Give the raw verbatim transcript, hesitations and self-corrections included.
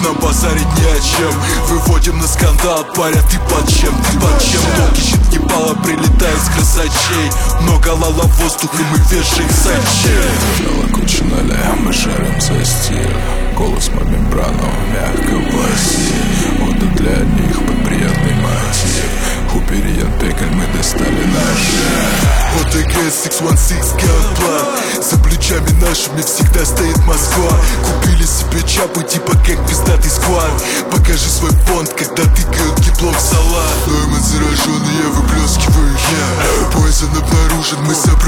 нам базарить не о чем. Выводим на скандал, паря, ты под чем, ты под чем? Долги щит ебало прилетает с красачей. Много лала в воздух и мы вешаем зачем. Куча ноля, мы шарим за стиль. Голос по мембрану, мягко баси. Мода для них под приятный мотив. Хупериен пекаль, мы достали ножи. ОТГ шесть сто шестнадцать геоплан. За плечами нашими всегда стоит Москва. Купили себе чапы типа как пиздатый сквад. Покажи свой фонд, когда тыкают гиблом в салат. Нойман заражен, и я выплескиваю я. Поезд обнаружен, мы собрали